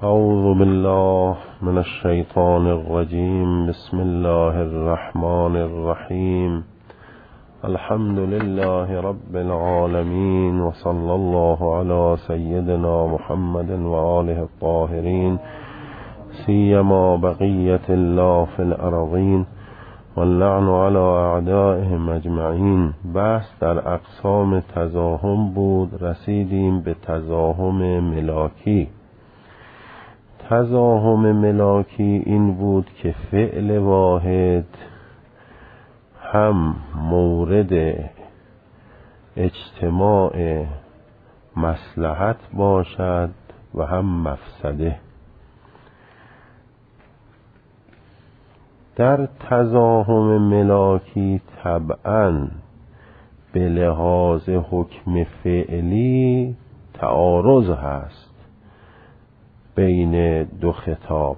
اعوذ بالله من الشیطان الرجیم. بسم الله الرحمن الرحیم. الحمد لله رب العالمین و صلی الله علی سیدنا محمد و آله الطاهرین سیما بقیة الله فی الارضین واللعن علی اعدائهم اجمعین. بحث در اقسام تزاحم بود. رسیدیم به تزاحم ملاکی. تزاحم ملاکی این بود که فعل واحد هم مورد اجتماع مصلحت باشد و هم مفسده. در تزاحم ملاکی طبعاً به لحاظ حکم فعلی تعارض هست بین دو خطاب.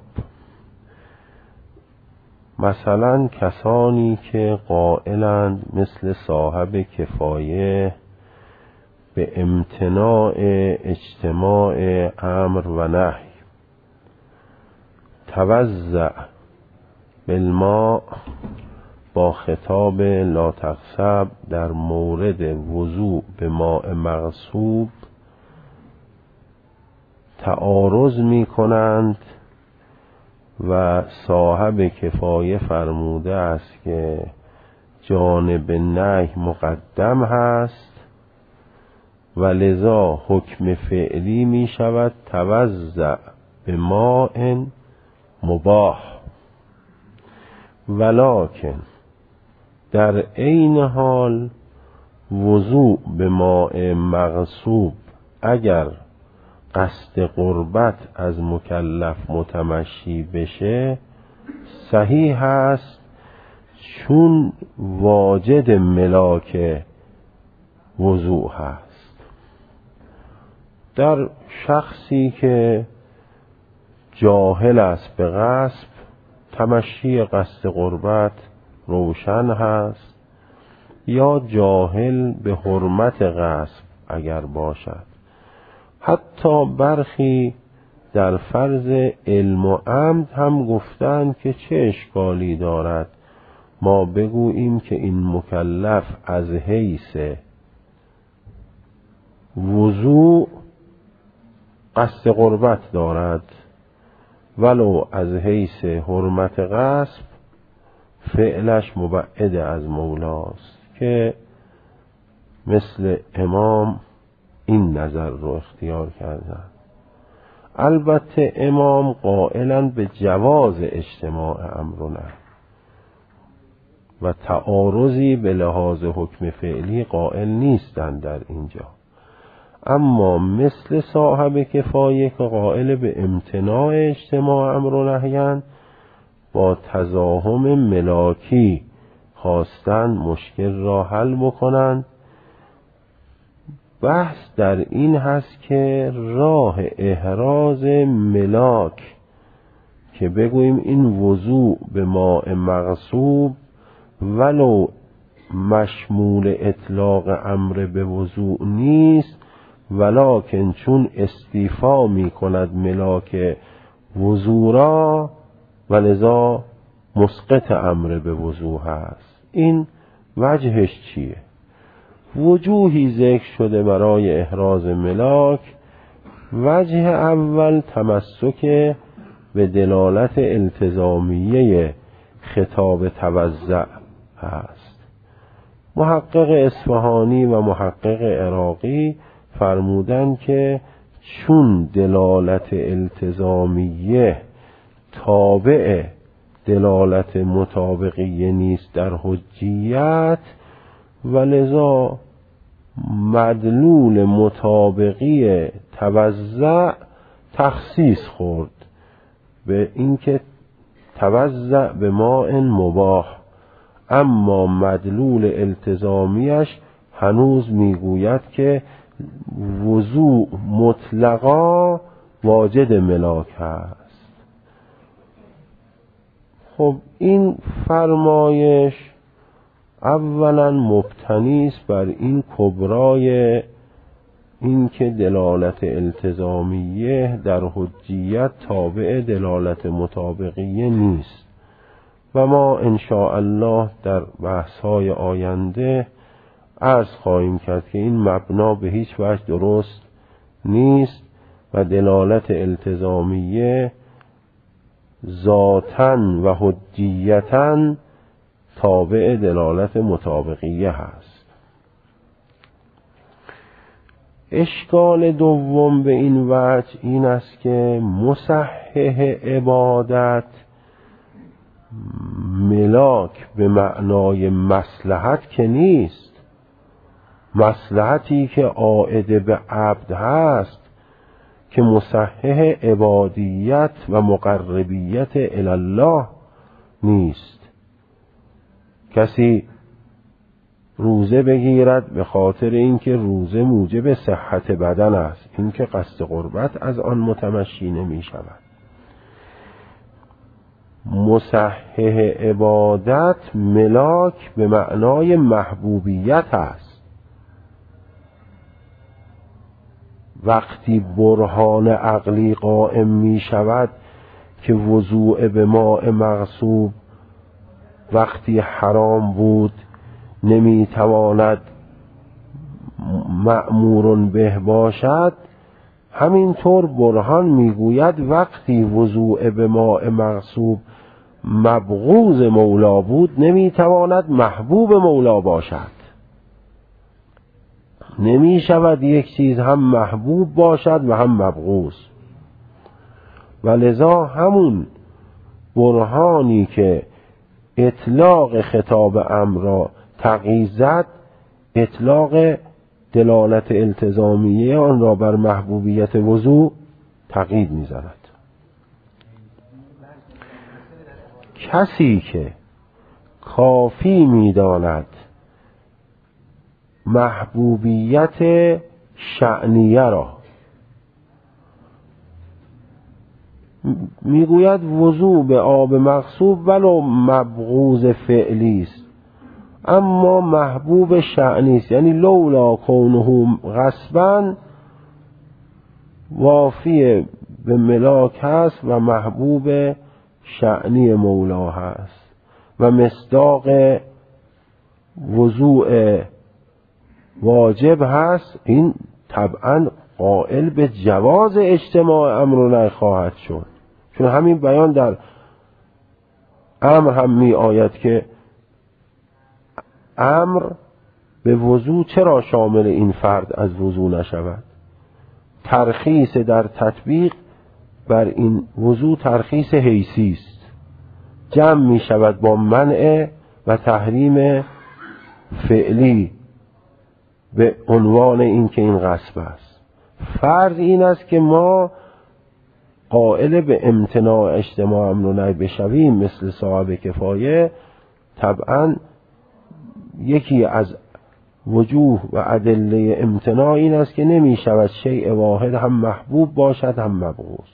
مثلا کسانی که قائلند مثل صاحب کفایه به امتناع اجتماع امر و نهی، توزع بالماء با خطاب لا تغصب در مورد وضوء به ماء مغصوب تعارض می کنند و صاحب کفایه فرموده است که جانب نهی مقدم هست و لذا حکم فعلی می شود توزع به ماء مباح. ولکن در عین حال وضوء به ماء مغصوب اگر قصد قربت از مکلف متمشی بشه صحیح است، چون واجد ملاک وضوء هست. در شخصی که جاهل است به غصب، تمشی قصد قربت روشن هست، یا جاهل به حرمت غصب اگر باشد. حتی برخی در فرض علم و عمد هم گفتند که چه اشکالی دارد ما بگوییم که این مکلف از حیث وضوء قصد قربت دارد، ولو از حیث حرمت غصب فعلش مبعد از مولاست، که مثل امام این نظر رو اختیار کردن. البته امام قائلا به جواز اجتماع امر و نهی و تعارضی به لحاظ حکم فعلی قائل نیستند در اینجا، اما مثل صاحب کفایه که قائل به امتناع اجتماع امر و نهی‌اند، با تزاحم ملاکی خواستند مشکل را حل بکنند. بحث در این هست که راه احراز ملاک که بگوییم این وضوء به ماء مغصوب ولو مشمول اطلاق امر به وضوء نیست، ولکن چون استیفا می کند ملاک وضوء را و لذا مسقط امر به وضوء هست. این وجهش چیه؟ وجوهی ذکر شده برای احراز ملاک. وجه اول تمسک به دلالت التزامیه خطاب توزع هست. محقق اصفهانی و محقق عراقی فرمودند که چون دلالت التزامیه تابع دلالت مطابقیه نیست در حجیت، و لذا مدلول مطابقی توزع تخصیص خورد به اینکه توزع به ماء مباح، اما مدلول التزامیش هنوز میگوید که وضوء مطلقا واجد ملاک هست. خب این فرمایش اولا مبتنی است بر این کبرای این که دلالت التزامیه در حجیت تابع دلالت مطابقیه نیست و ما ان شاء الله در بحث‌های آینده عرض خواهیم کرد که این مبنا به هیچ وجه درست نیست و دلالت التزامیه ذاتاً و حجیتاً تابع دلالت مطابقیه هست. اشکال دوم به این وجه این است که مصحح عبادت ملاک به معنای مصلحت که نیست. مصلحتی که عائد به عبد هست که مصحح عبادیت و مقربیت الله نیست. کسی روزه بگیرد به خاطر اینکه روزه موجب صحت بدن است، این که قصد قربت از آن متمشی نمی شود. مصحح عبادت ملاک به معنای محبوبیت است. وقتی برهان عقلی قائم می شود که وضوء به ماء مغصوب وقتی حرام بود نمی تواند مأمور به باشد، همینطور برهان میگوید وقتی وضوء به ماء مغصوب مبغوض مولا بود نمی تواند محبوب مولا باشد. نمی شود یک چیز هم محبوب باشد و هم مبغوض. و لذا همون برهانی که اطلاق خطاب امر را تغییر زد، اطلاق دلالت التزامیه آن را بر محبوبیت وضوء تغییر می زند. کسی که کافی می داند محبوبیت شأنیه را، میگوید وضوء به آب مغصوب ولو مبغوض فعلی است اما محبوب شأنی است، یعنی لولا کونه غصبا وافی به ملاک هست و محبوب شأنی مولا هست و مصداق وضوء واجب هست. این طبعا قائل به جواز اجتماع امر و نهی خواهد شد، چون همین بیان در امر هم می آید که امر به وضوء چرا شامل این فرد از وضوء نشود. ترخیص در تطبیق بر این وضوء ترخیص حیثی است، جمع می شود با منع و تحریم فعلی به عنوان این که این غصب است. فرض این است که ما قائل به امتناع اجتماع امر و نهی بشویم مثل صاحب کفایه، طبعا یکی از وجوه و ادله امتناع این است که نمی شود شیء واحد هم محبوب باشد هم مبغوض.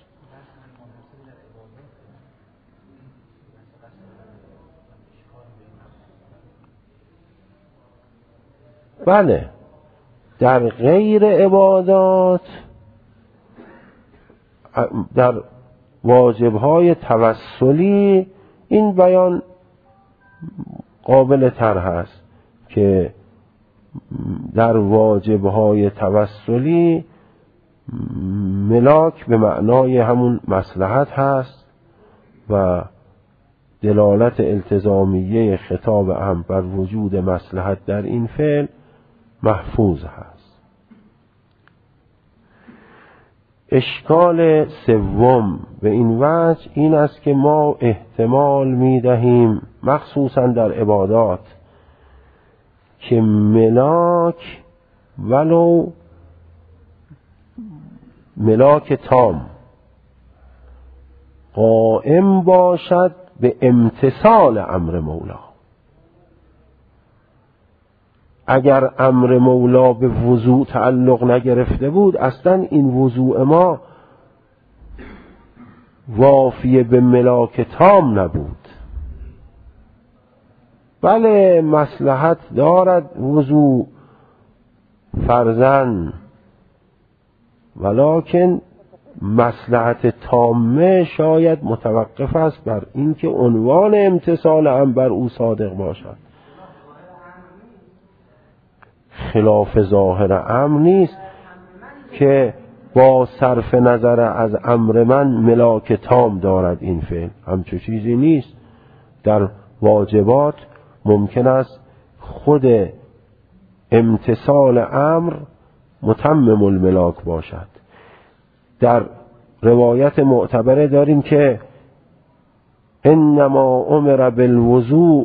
بله، در غیر عبادات، در واجبهای توسلی این بیان قابل تر هست که در واجبهای توسلی ملاک به معنای همون مصلحت هست و دلالت التزامیه خطاب امر بر وجود مصلحت در این فعل محفوظ هست. اشکال سوم به این وجه این است که ما احتمال می دهیم مخصوصا در عبادات که ملاک ولو ملاک تام قائم باشد به امتثال امر مولا. اگر امر مولا به وضوء تعلق نگرفته بود اصلا این وضوء ما وافی به ملاک تام نبود. بله مصلحت دارد وضوء فرضاً ولکن مصلحت تامه شاید متوقف است بر اینکه عنوان امتثال امر بر او صادق باشد. خلاف ظاهر امر نیست که با صرف نظر از امر من ملاک تام دارد این فعل، همچو چیزی نیست. در واجبات ممکن است خود امتثال امر متمم الملاک باشد. در روایت معتبره داریم که انما امر بالوضوء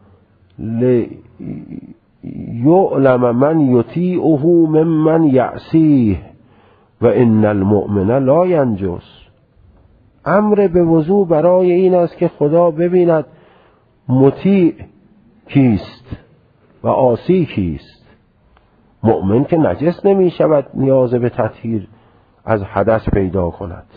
لیعلم من یطیعه ممن یعصیه و ان المؤمن لا ینجس. امر به وضوء برای این است که خدا ببیند مطیع کیست و عاصی کیست. مؤمن که نجس نمی شود نیاز به تطهیر از حدث پیدا کند.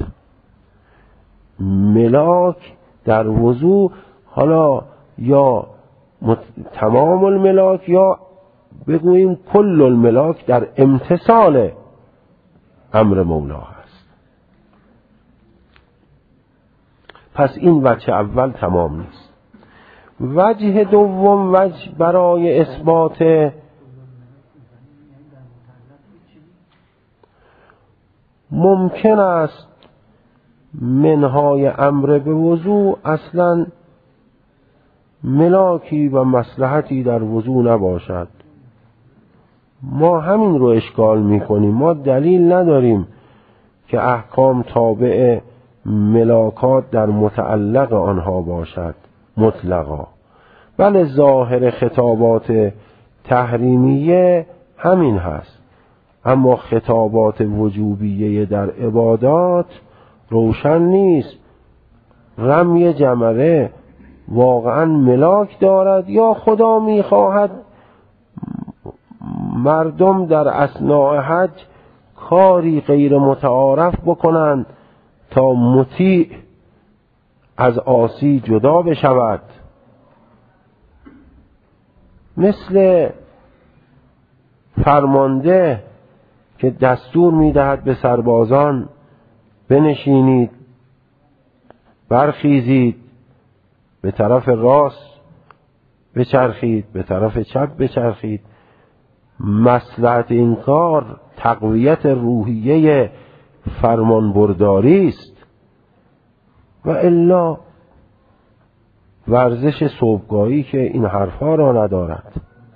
ملاک در وضوء حالا یا تمام الملاک یا بگوییم کل الملاک در امتثال امر مولا هست. پس این وجه اول تمام نیست. وجه دوم وجه برای اثبات ممکن است منهای امر به وضوء اصلا ملاکی و مصلحتی در وضوء نباشد. ما همین رو اشکال میکنیم. ما دلیل نداریم که احکام تابع ملاکات در متعلق آنها باشد مطلقا، بله ظاهر خطابات تحریمیه همین هست، اما خطابات وجوبیه در عبادات روشن نیست. رمی جمره واقعا ملاک دارد یا خدا میخواهد مردم در اثناء حج کاری غیر متعارف بکنند تا مطیع از عاصی جدا بشود، مثل فرمانده که دستور میدهد به سربازان بنشینید، برخیزید، به طرف راست بچرخید، به طرف چپ بچرخید. مصلحت این کار تقویت روحیه فرمانبرداری است و الا ورزش صبحگاهی که این حرفها را ندارد.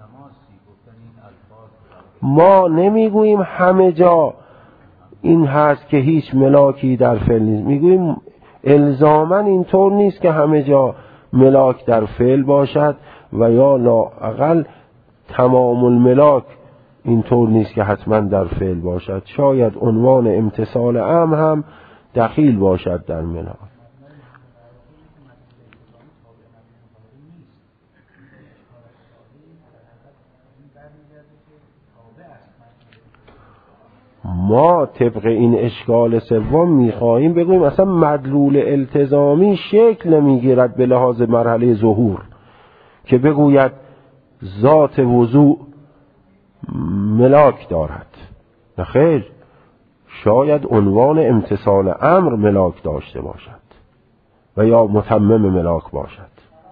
ما نمیگوییم همه جا این هست که هیچ ملاکی در فعل نیست، میگوییم الزاماً اینطور نیست که همه جا ملاک در فعل باشد و یا لااقل تمام الملاک اینطور نیست که حتما در فعل باشد. شاید عنوان امتثال امر هم دخیل باشد در ملاک. ما طبق این اشکال سوم میخواهیم بگوییم اصلا مدلول التزامی شکل نمیگیرد به لحاظ مرحله ظهور که بگوید ذات وضوع ملاک دارد. نخیر، شاید عنوان امتثال امر ملاک داشته باشد و یا متمم ملاک باشد.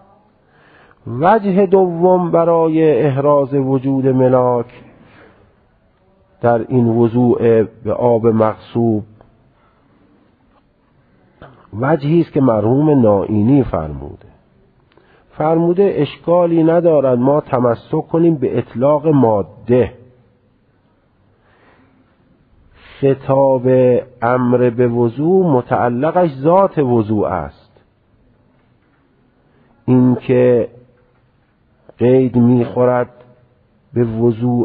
وجه دوم برای احراز وجود ملاک در این وضوع به آب مغصوب وجهی است که مرحوم نائینی فرموده اشکالی ندارد ما تمسک کنیم به اطلاق ماده. خطاب امر به وضوع متعلقش ذات وضوع است. این که قید میخورد به وضوع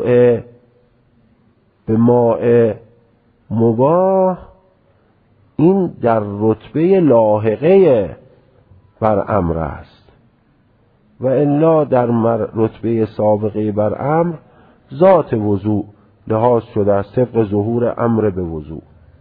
به ماء مباح، این در رتبه لاحقه بر امر است و الا در رتبه سابقه بر امر ذات وضوع لحاظ شده است طبق ظهور امر به وضوع.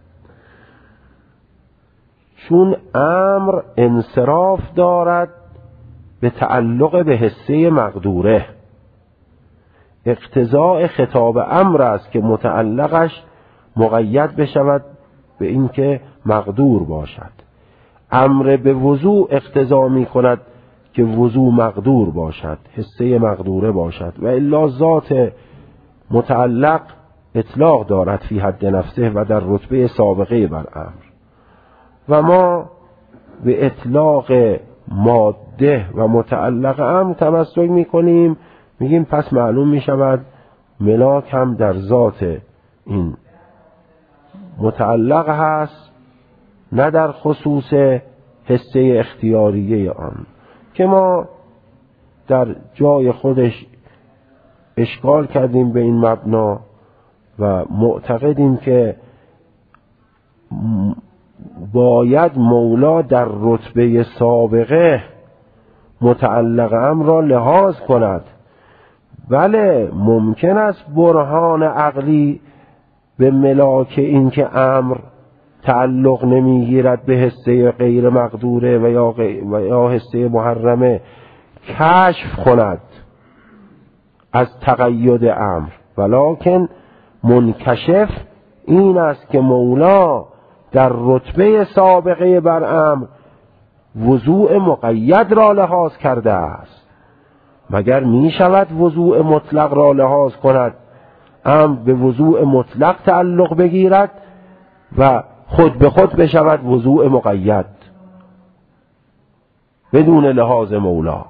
چون امر انصراف دارد به تعلق به حصه مقدوره، اقتضاء خطاب امر است که متعلقش مقید بشود به اینکه مقدور باشد. امر به وضوع اقتضا می کند که وضوع مقدور باشد، حصه مقدوره باشد، و الا ذات متعلق اطلاق دارد فی حد نفسه و در رتبه سابقه بر امر. و ما به اطلاق ماده و متعلق امر تمسک میکنیم، میگیم پس معلوم میشود ملاک هم در ذات این متعلق هست، نه در خصوص حصه اختیاریه آن، که ما در جای خودش اشکال کردیم به این مبنا و معتقدیم که باید مولا در رتبه سابقه متعلق امر را لحاظ کند. بله ممکن است برهان عقلی به ملاک این که امر تعلق نمیگیرد به حصه غیر مقدوره و یا حصه محرمه کشف کند از تقید امر، ولکن منکشف این است که مولا در رتبه سابقه بر امر وضوع مقید را لحاظ کرده است. مگر می شود وضوع مطلق را لحاظ کند، امر به وضوع مطلق تعلق بگیرد و خود به خود بشود وضوع مقید بدون لحاظ مولا؟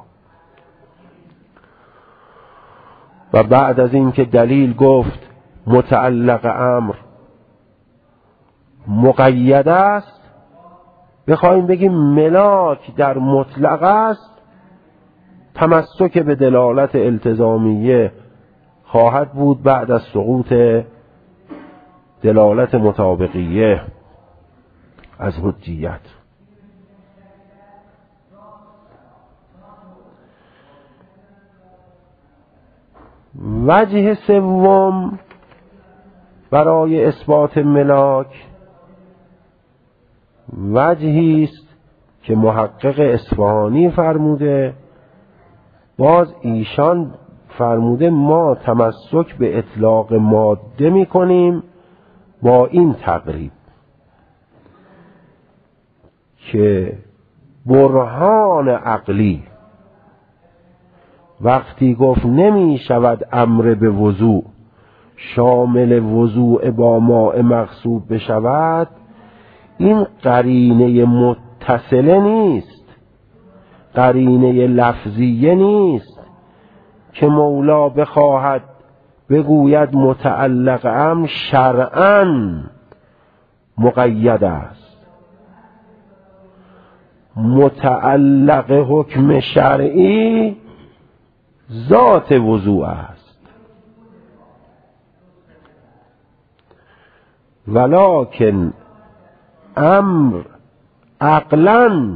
و بعد از این که دلیل گفت متعلق امر مقید است، بخوایم بگیم ملاک در مطلق است، تمسک به دلالت التزامیه خواهد بود بعد از سقوط دلالت مطابقیه از حجیت. وجه سوم برای اثبات ملاک وجهی است که محقق اصفهانی فرموده. باز ایشان فرموده ما تمسک به اطلاق ماده می کنیم با این تقریب که برهان عقلی وقتی گفت نمی شود امر به وضوع شامل وضوع با ماء مغصوب بشود، این قرینه متصله نیست، قرینه لفظیه نیست که مولا بخواهد بگوید متعلق امر شرعاً مقید است. متعلق حکم شرعی ذات وضوع است، ولکن امر عقلاً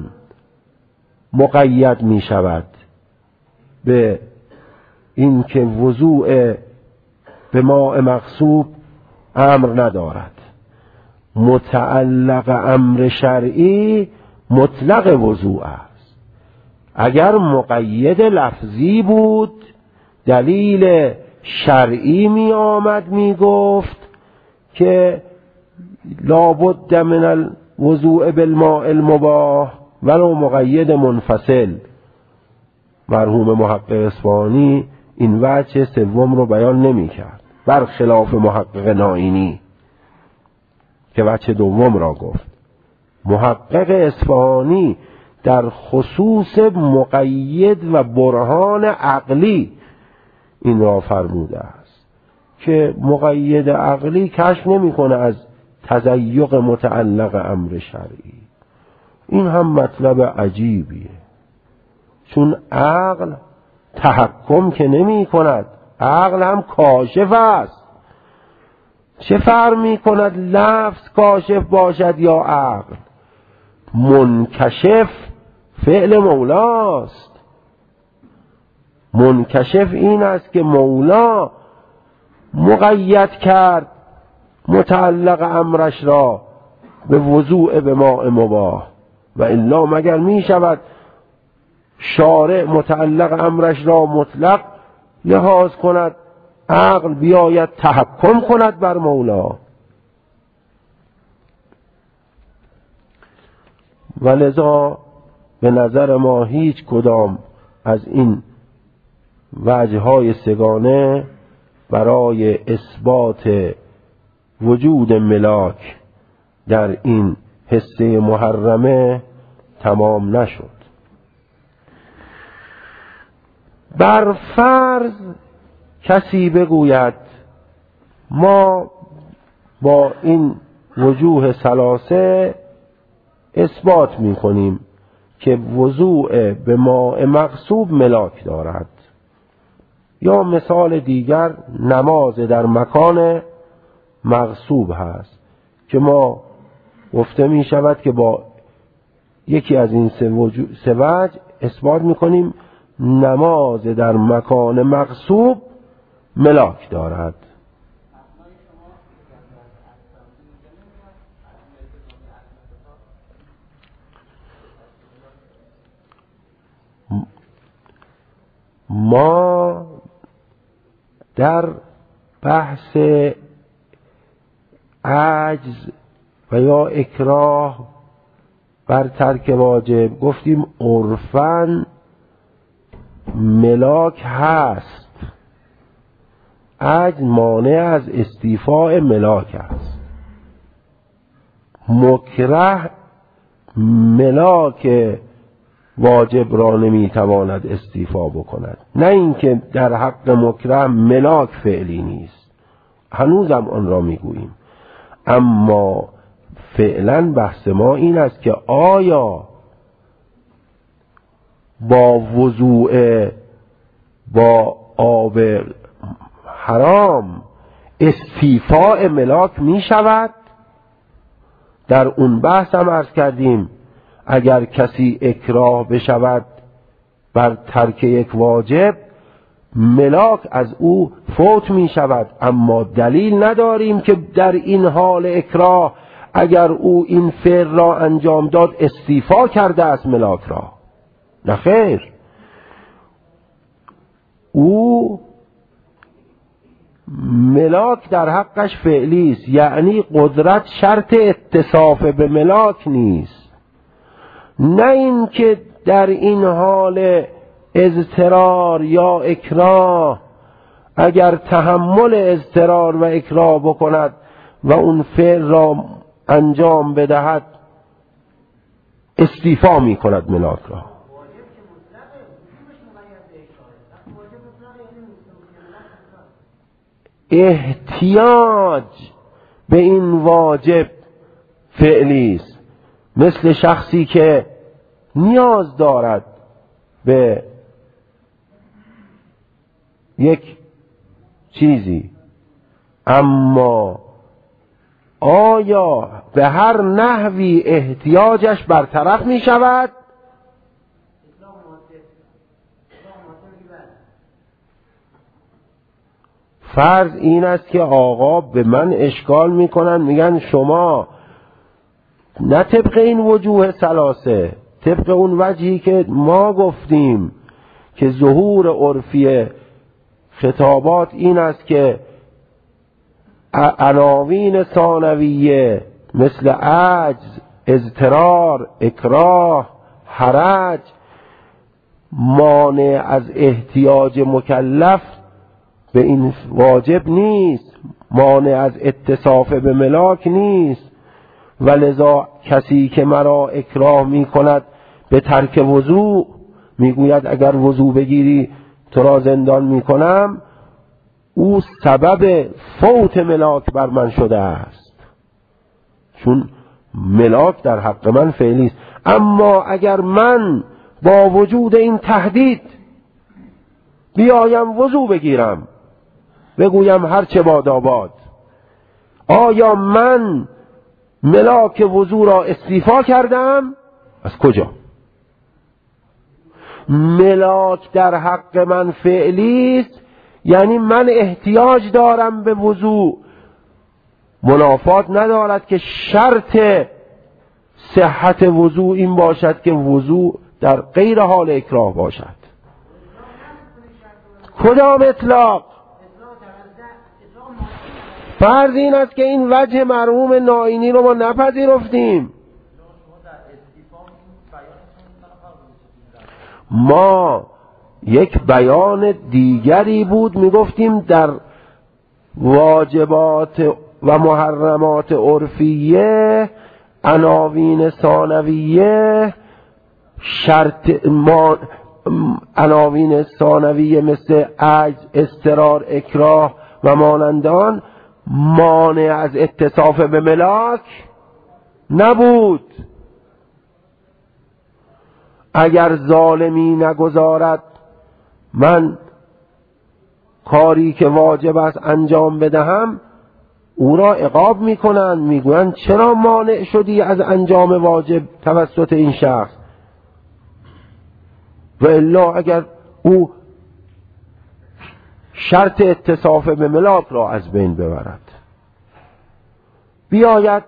مقید می شود به این که وضوع به ماء مغصوب امر ندارد. متعلق امر شرعی مطلق وضوع است. اگر مقید لفظی بود دلیل شرعی می آمد می گفت که لابد من الوضوء بالماء المباح ولو مقید منفصل. مرحوم محقق اصفهانی این وجه سوم رو بیان نمی کرد، برخلاف محقق نائینی که وجه دوم را گفت. محقق اصفهانی در خصوص مقید و برهان عقلی این را فرموده است که مقید عقلی کشف نمی کنه از تضیق متعلق امر شرعی. این هم مطلب عجیبیه، چون عقل تحکم که نمی کند، عقل هم کاشف است. چه فرق می کند لفظ کاشف باشد یا عقل؟ منکشف فعل مولاست. منکشف این است که مولا مقید کرد متعلق امرش را به وضوع به ماء مباح، و الا مگر می شود شارع متعلق امرش را مطلق لحاظ کند، عقل بیاید تحکم کند بر مولا؟ و لذا به نظر ما هیچ کدام از این وجه‌های سگانه برای اثبات وجود ملاک در این حصه محرمه تمام نشد. بر فرض کسی بگوید ما با این وجوه ثلاثه اثبات می کنیم که وضوء به ماء مغصوب ملاک دارد، یا مثال دیگر نماز در مکان مغصوب هست که ما گفته می شود که با یکی از این سه وجه اثبات می کنیم نماز در مکان مغصوب ملاک دارد. ما در بحث عجز و یا اکراه بر ترک واجب گفتیم عرفاً ملاک هست، عجز مانع از استیفاء ملاک است. مکره ملاک واجب را نمیتواند استیفا بکند، نه اینکه در حق مکره ملاک فعلی نیست، هنوزم آن را میگوییم، اما فعلا بحث ما این است که آیا با وضوء با آب حرام استیفاء ملاک می شود؟ در اون بحث هم عرض کردیم اگر کسی اکراه بشود بر ترک یک واجب ملاک از او فوت می شود، اما دلیل نداریم که در این حال اکراه اگر او این فعل را انجام داد استیفا کرده است ملاک را. نه خیر، او ملاک در حقش فعلی است، یعنی قدرت شرط اتصاف به ملاک نیست، نه این که در این حال اضطرار یا اکراه اگر تحمل اضطرار و اکراه بکند و اون فعل را انجام بدهد استیفا می کند ملاک را. احتیاج به این واجب فعلی است، مثل شخصی که نیاز دارد به یک چیزی، اما آیا به هر نحوی احتیاجش برطرف می شود؟ فرض این است که آقا به من اشکال میکنن، میگن شما نه طبق این وجوه ثلاثه، طبق اون وجهی که ما گفتیم که ظهور عرفی خطابات این است که عناوین ثانویه مثل عجز، اضطرار، اکراه، حرج مانع از احتیاج مکلف به این واجب نیست، مانع از اتصاف به ملاک نیست، و لذا کسی که مرا اکراه می کند به ترک وضوء، میگوید اگر وضوء بگیری تو را زندان می کنم، او سبب فوت ملاک بر من شده است، چون ملاک در حق من فعلی است. اما اگر من با وجود این تهدید بیایم وضوء بگیرم، بگویم هرچه باداباد، آیا من ملاک وضوء را استیفا کردم؟ از کجا؟ ملاک در حق من فعلی است، یعنی من احتیاج دارم به وضوء، منافات ندارد که شرط صحت وضوء این باشد که وضوء در غیر حال اکراه باشد. کدام اطلاق؟ فرض این است که این وجه مرحوم نائینی رو ما نپذیرفتیم. ما یک بیان دیگری بود، میگفتیم در واجبات و محرمات عرفیه عناوین ثانویه عناوین ثانویه مثل عجز، اضطرار، اکراه و مانندان مانع از اتصاف به ملاک نبود. اگر ظالمی نگذارد من کاری که واجب است انجام بدهم، او را عقاب میکنند، میگویند چرا مانع شدی از انجام واجب توسط این شخص؟ و الا اگر او شرط اتصاف به ملاک را از بین ببرد، بیاید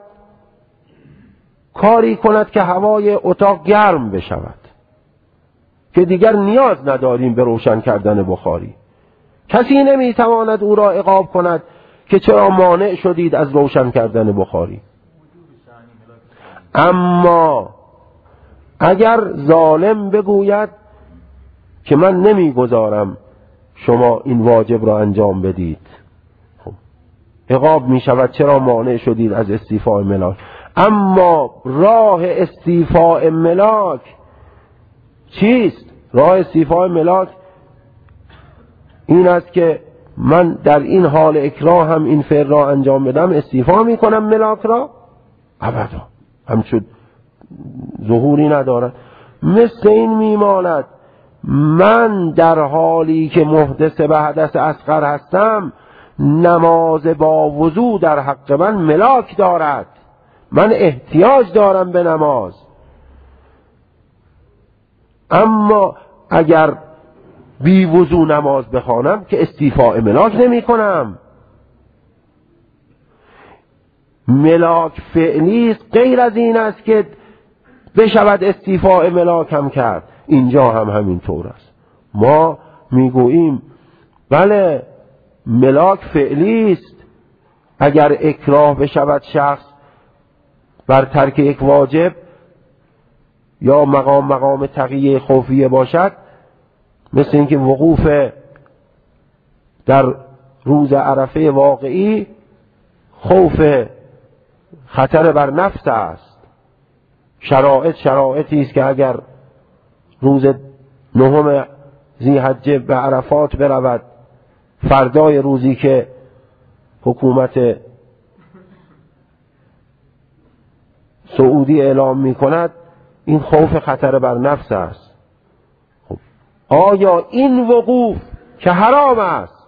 کاری کند که هوای اتاق گرم بشود که دیگر نیاز نداریم به روشن کردن بخاری، کسی نمیتواند او را عقاب کند که چرا مانع شدید از روشن کردن بخاری. اما اگر ظالم بگوید که من نمیگذارم شما این واجب را انجام بدید، خب عقاب می شود چرا مانع شدید از استیفاء ملاک. اما راه استیفاء ملاک چیست؟ راه استیفاء ملاک این است که من در این حال اکراه هم این فعل را انجام بدم، استیفا می کنم ملاک را؟ ابدا، همچون ظهوری ندارد. مثل این میماند من در حالی که محدث به حدث اصغر هستم، نماز با وضو در حق من ملاک دارد، من احتیاج دارم به نماز. اما اگر بی وضو نماز بخوانم که استیفاء ملاک نمی کنم. ملاک فعلی است، غیر از این است که بشود استیفاء ملاک هم کرد. اینجا هم همین طور است. ما میگوییم بله ملاک فعلی است، اگر اکراه بشود شخص بر ترک یک واجب یا مقام تقیه خوفیه باشد، مثل اینکه وقوف در روز عرفه واقعی خوف خطر بر نفس است. شرایطی است که اگر روز 9 ذی‌حجه به عرفات برود، فردای روزی که حکومت سعودی اعلام می کند، این خوف خطر بر نفس است. خب آیا این وقوف که حرام است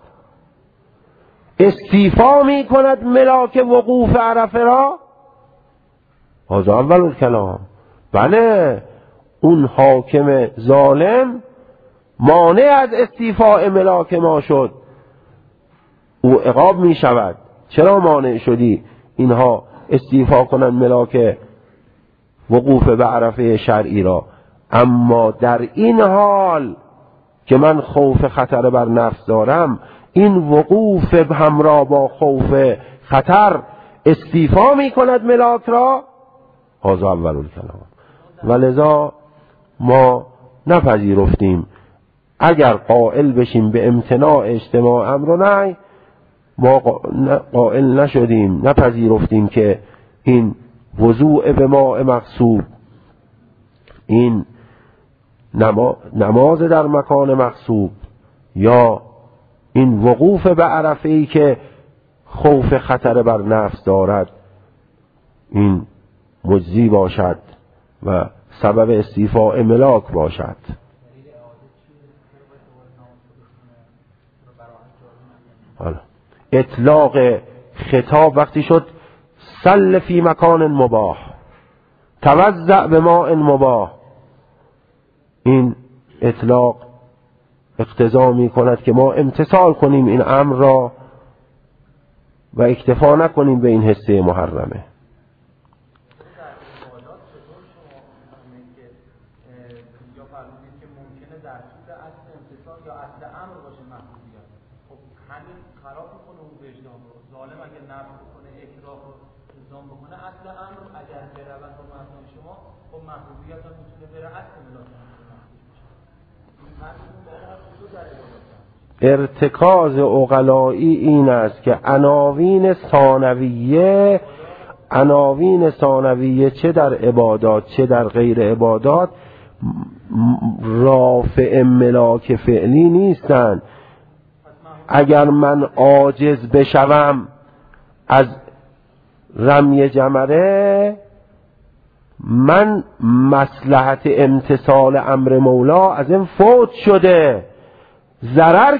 استیفا می کند ملاک وقوف عرفه را؟ هذا اول الکلام. بله، اون حاکم ظالم مانع از استیفاء ملاک ما شد، او عقاب می شود. چرا مانع شدی اینها استیفا کنند ملاک وقوف به عرفه شرعی را؟ اما در این حال که من خوف خطر بر نفس دارم، این وقوف همراه با خوف خطر استیفا می کند ملاک را؟ هذا اول الکلام. ولذا ما نپذیرفتیم، اگر قائل بشیم به امتناع اجتماع امر و نهی، ما قائل نشدیم، نپذیرفتیم که این وضوع به ماء مغصوب، این نماز در مکان مغصوب، یا این وقوف به عرفه‌ای که خوف خطر بر نفس دارد، این مجزی باشد و سبب استیفاء ملاک باشد. حالا اطلاق خطاب وقتی شد صل فی مکان مباح، توضأ به ماء مباح، این اطلاق اقتضا می کند که ما امتثال کنیم این امر را و اکتفا نکنیم به این حصه محرمه. خب همین خراب میکنه اون وجدان رو. ظالم اگه نفی بکنه، اکراه رو الزام بکنه، اصل امر اگر برود با مبنای شما خب محبوبیت هم میتونه بره اصل ملاک ارتکاز عقلایی این است که عناوین ثانویه چه در عبادات چه در غیر عبادات رافع ملاک فعلی نیستند. اگر من عاجز بشوم از رمی جمره، من مصلحت امتثال امر مولا از این فوت شده، ضرر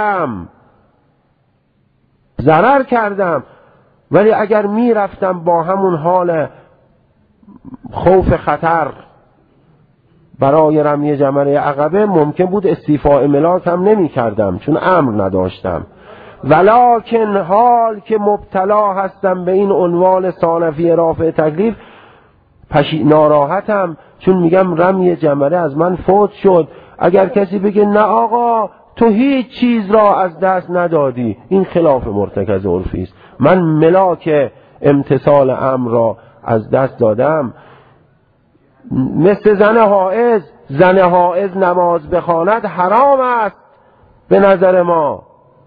کردم. ولی اگر می رفتم با همون حال خوف خطر برای رمی جمره عقبه، ممکن بود استیفاء ملاک هم نمی کردم چون امر نداشتم. ولکن حال که مبتلا هستم به این عنوان ثانوی رافع تکلیف، ناراحتم چون میگم رمی جمره از من فوت شد. اگر کسی بگه نه آقا تو هیچ چیز را از دست ندادی، این خلاف مرتکز عرفی است. من ملاک امتثال امر را از دست دادم. مثل زن حائض نماز بخواند حرام است به نظر ما،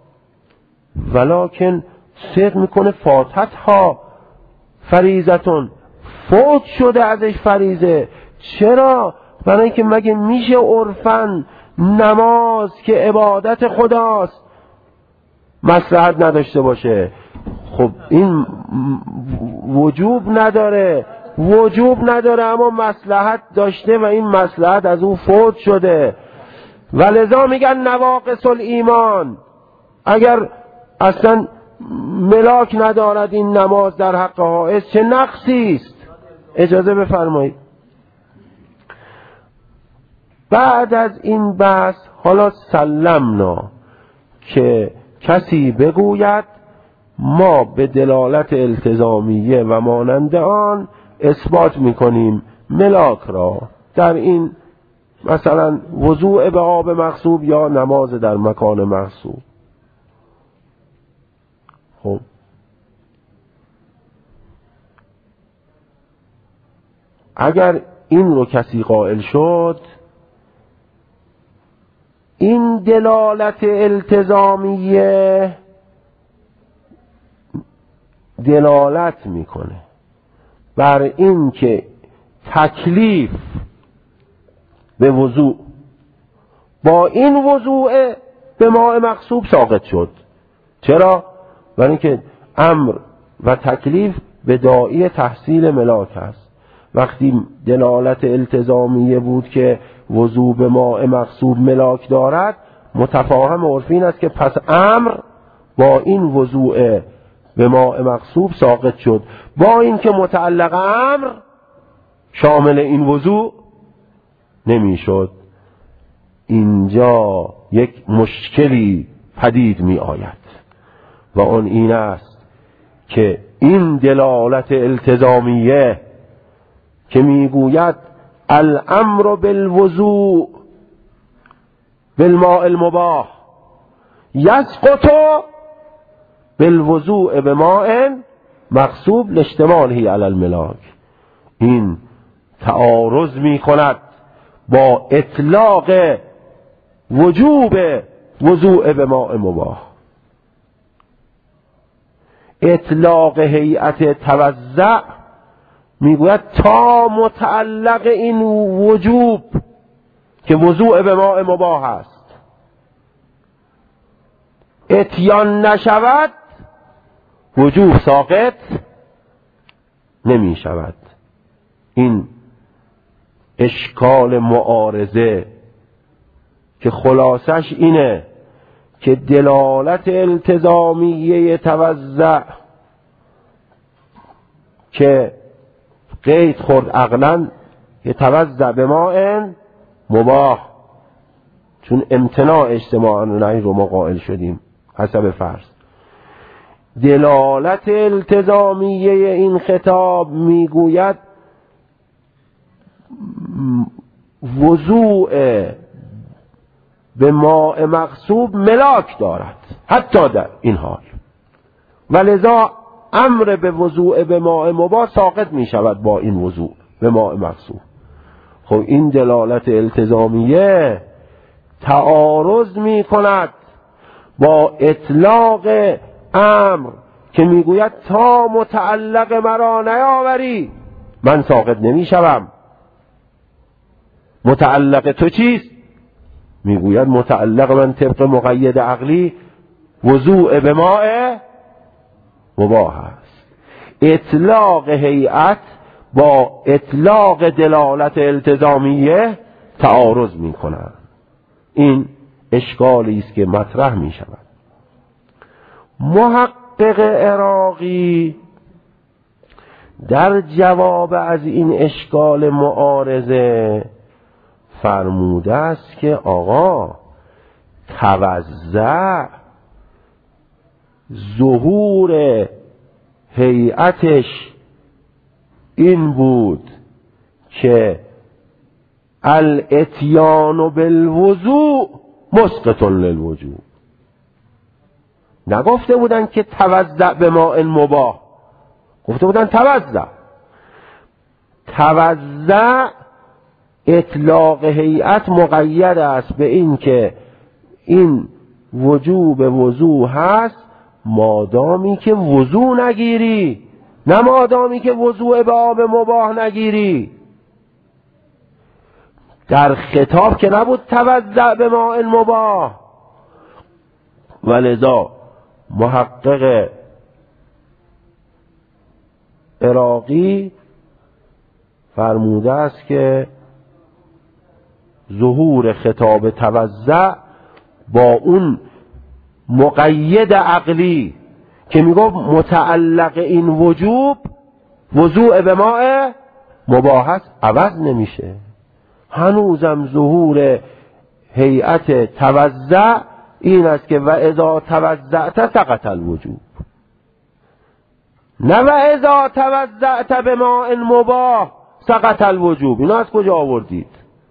ولکن صدق میکنه فاتتها فریضتون، فوت شده ازش فریضه. چرا؟ برای اینکه مگه میشه عرفاً نماز که عبادت خداست مصلحت نداشته باشه؟ خب این وجوب نداره اما مصلحت داشته و این مصلحت از اون فوت شده. ولذا میگن نواقص الایمان. اگر اصلا ملاک ندارد این نماز در حق حائض، چه نقصی است؟ اجازه بفرمایید. بعد از این بحث حالا سلمنا که کسی بگوید ما به دلالت التزامیه و مانند آن اثبات میکنیم ملاک را در این مثلا وضوء به آب مغصوب یا نماز در مکان مغصوب. خب اگر این رو کسی قائل شد، این دلالت التزامیه دلالت میکنه بر این که تکلیف به وضوء با این وضوء به ماء مغصوب ساقط شد. چرا؟ برای اینکه امر و تکلیف به داعی تحصیل ملاک است. وقتی دلالت التزامیه بود که وضوء به ماء مغصوب ملاک دارد، متفاهم عرفی این است که پس امر با این وضوء به ماء مغصوب ساقط شد، با این که متعلق امر شامل این وضوء نمی شد. اینجا یک مشکلی پدید می آید و اون این است که این دلالت التزامیه که می گوید الامر بالوضوء بالماء المباح یسقط بالوضوء بماء مغصوب لاشتماله علی الملاک، این تعارض می کند با اطلاق وجوب وضوء بماء مباح. اطلاق هیئت توزع میگوید تا متعلق این وجوب که وضوء به ماء مباح است اتیان نشود، وجوب ساقط نمی شود. این اشکال معارضه که خلاصش اینه که دلالت التزامیه توزع که قید خورد عقلا یتوزع به ماء مباح، چون امتناع اجتماع نهی رو ما قائل شدیم حسب فرض. دلالت التزامیه این خطاب میگوید وضوء به ماء مغصوب ملاک دارد حتی در این حال، و لذا امر به وضوء به ماء مباح ساقط می شود با این وضوء به ماء مغصوب. خب این دلالت التزامیه تعارض می کند با اطلاق امر که میگوید تا متعلق مرا نیاوری من ساقط نمی شوم. متعلق تو چیست؟ میگوید متعلق من طبق مقید عقلی وضوء به ماء مباح است. اطلاق هیئت با اطلاق دلالت التزامیه تعارض می کند. این اشکالی است که مطرح می شود. محقق عراقی در جواب از این اشکال معارضه فرموده است که آقا توزع ظهور هیئتش این بود که الاتیان بالوضوء مسقط للوجوب. نگفته بودن که توزع به ماء مباح، گفته بودن توزع اطلاق هیئت مقید است به این که این وجوب وضوء هست مادامی که وضوء نگیری، نه مادامی که وضوء به آب مباح نگیری. در خطاب که نبود توزع به ماء مباح. ولذا محقق عراقی فرموده است که ظهور خطاب توزع با اون مقید عقلی که میگفت متعلق این وجوب وضوء به ماء مباح است عوض نمیشه. هنوزم ظهور هیئت توزع این است که و اذا توزعت سقط الوجوب، نه و اذا توزعت به ماء مباح سقط الوجوب. اینا از کجا آوردید؟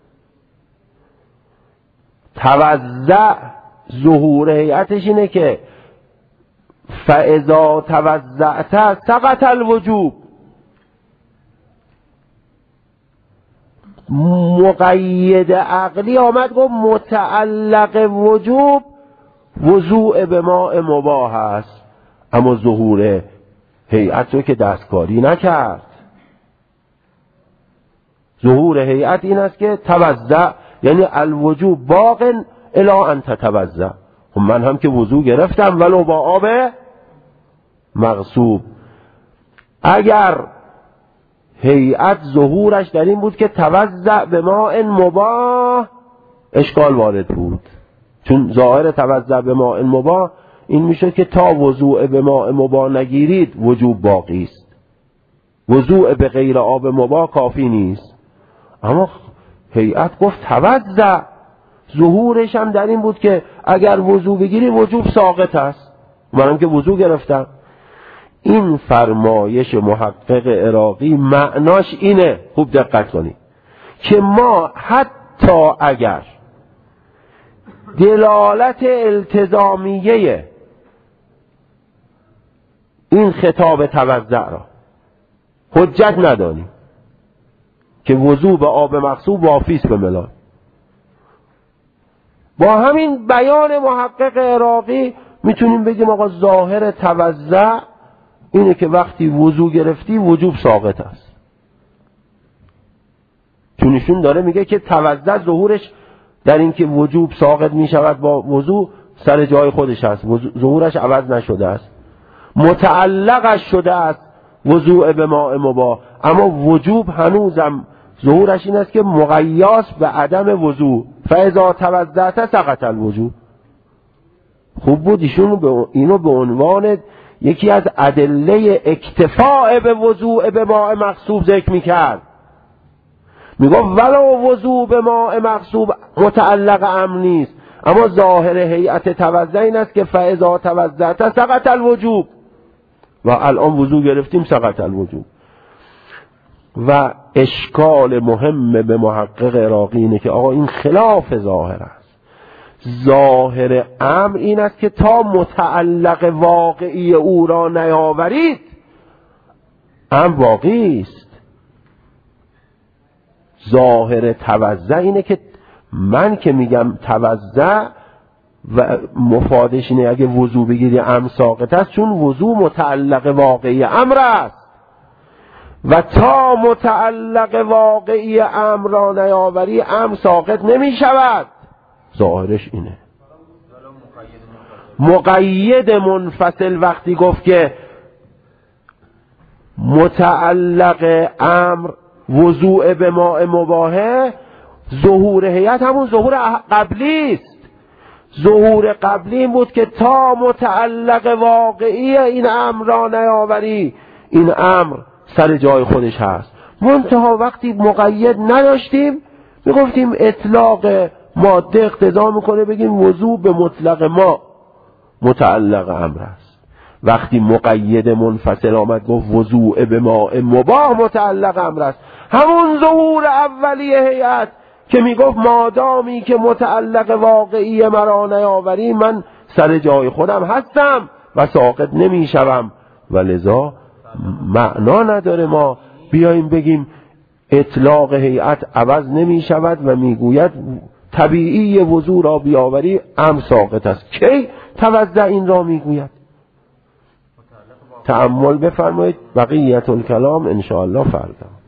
توزع ظهور هیئتش اینه که فاذا توزعت سقط الوجوب. مقید عقلی آمد گفت متعلق وجوب وضوء به ماء مباح است، اما ظهور هیئت رو که دستکاری نکرد. ظهور هیئت این است که توزع یعنی الوجوب باق الی ان تتوزع. خب من هم که وضو گرفتم ولو با آب مغصوب. اگر هیئت ظهورش در این بود که توزع به ماء مباح اشکال وارد بود، چون ظاهر توزع به ماء مباح این میشه که تا وضوء به ماء مباح نگیرید وجوب باقی است، وضوء به غیر آب مباح کافی نیست. اما هیئت گفت توزع، ظهورش هم در این بود که اگر وضو بگیری وجوب ساقط است، منم که وضو گرفتم. این فرمایش محقق عراقی معناش اینه، خوب دقت کنید، که ما حتی اگر دلالت التزامیه این خطاب توزع را حجت ندانیم که وضو به آب مغصوب وافیست به ملال، با همین بیان محقق عراقی میتونیم بگیم آقا ظاهر توزع اینه که وقتی وضو گرفتی وجوب ساقط است. چون ایشون داره میگه که توزع ظهورش در این که وجوب ساقط میشود با وضو سر جای خودش است، ظهورش عوض نشده است، متعلقش شده است وضوء به ماء مباح، اما وجوب هنوزم ظهورش این است که مقیاس به عدم وضو، فاذا توزعت سقط الوجوب. خوب بود ایشون اینو به عنوان یکی از ادله اکتفاء به وضوء به ماء مغصوب ذکر میکرد. میگفت ولو وضوء به ماء مغصوب متعلق امر نیست، اما ظاهر هیئت توزع این است که فاذا توزعت سقط الوجوب، و الان وضو گرفتیم سقط الوجوب. و اشکال مهم به محقق عراقی اینه که آقا این خلاف ظاهر است. ظاهر امر این است که تا متعلق واقعی او را نیاورید امر باقی است. ظاهر توزع اینه که من که میگم توزع و مفادش اینه اگه وضو بگیری امر ساقط است، چون وضو متعلق واقعی امر است و تا متعلق واقعی امر را نیاوری امر ساقط نمی شود. ظاهرش اینه. مقید منفصل وقتی گفت که متعلق امر وضوء به ماء مباحه، ظهور هیئت همون ظهور قبلی است. ظهور قبلی این بود که تا متعلق واقعی این امر را نیاوری این امر سر جای خودش هست. منتها وقتی مقید نداشتیم میگفتیم اطلاق ماده اقتضا میکنه بگیم وضوء به مطلق ما متعلق امر است. وقتی مقید منفصل آمد گفت وضوء به ماء مباح متعلق امر است، همون ظهور اولیه هیئت که میگفت مادامی که متعلق واقعی مرا نیاوری من سر جای خودم هستم و ساقط نمیشوم و لذا معنا نداره ما بیاییم بگیم اطلاق هیئت عوض نمی شود و میگوید طبیعی وضو را بیاوری امر ساقط است. کی توزع این را میگوید؟ تأمل بفرمایید بقیت الکلام ان شاء الله فردا.